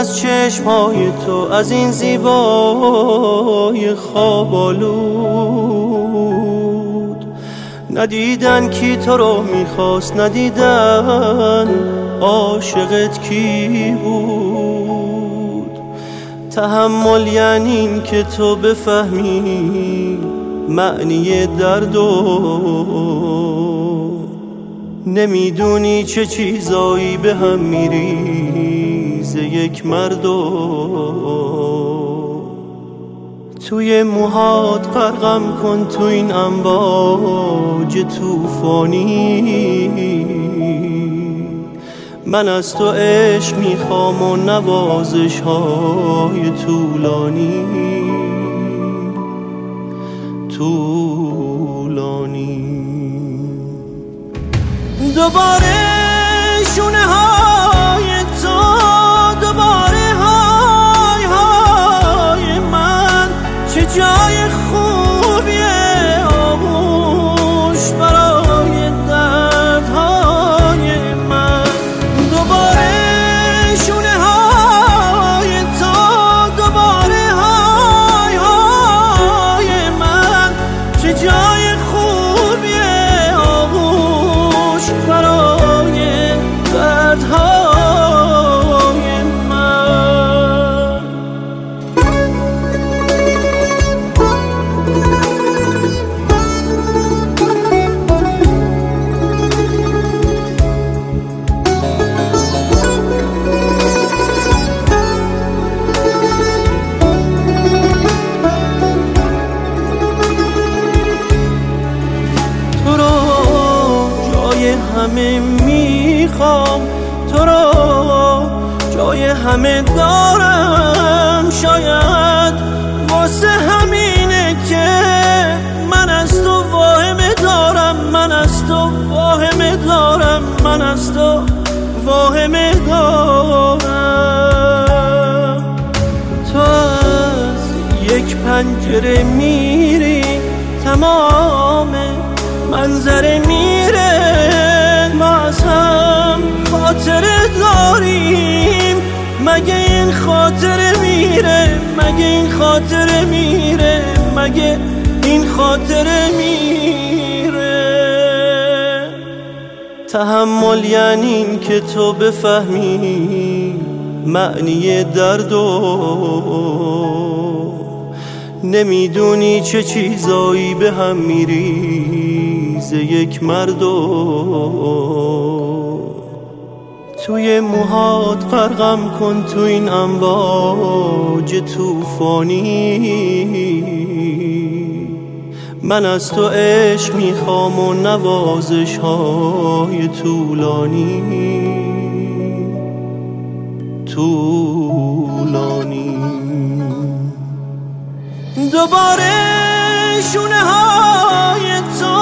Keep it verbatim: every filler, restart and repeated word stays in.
از چشمهای تو، از این زیبای خواب آلود. ندیدن کی تو رو میخواست، ندیدن عاشقت کی بود. تحمل یعنی این که تو بفهمی معنی درد و نمیدونی چه چیزایی به هم میریزه یک مرد و توی موهات غرقم کن تو این امواج توفانی. من از تو عشق میخوام و نوازش های طولانی طولانی. دوباره شونه های تو، دوباره های های من، چه جای خوبیه آغوش برای دردهای من. دوباره شونه های تو، دوباره های های من، چه جای خوبیه آغوش برای دردهای من. تو رو جای همه میخوام، تو رو جای همه دارم. شاید واسه همینه که من از تو واهمه دارم، من از تو واهمه دارم، من از تو واهمه دارم. تو از یک پنجره میری، تمام منظره میره. ما از هم خاطره داریم، مگه این خاطره میره، مگه این خاطره میره، مگه این خاطره میره. تحمل یعنی این که تو بفهمی معنی درد و نمیدونی چه چیزایی به هم میریزه یک مرد و توی موهات غرقم کن تو این امواج توفانی. من از تو عشق میخوام و نوازش های طولانی طولانی. دوباره شونه های تو،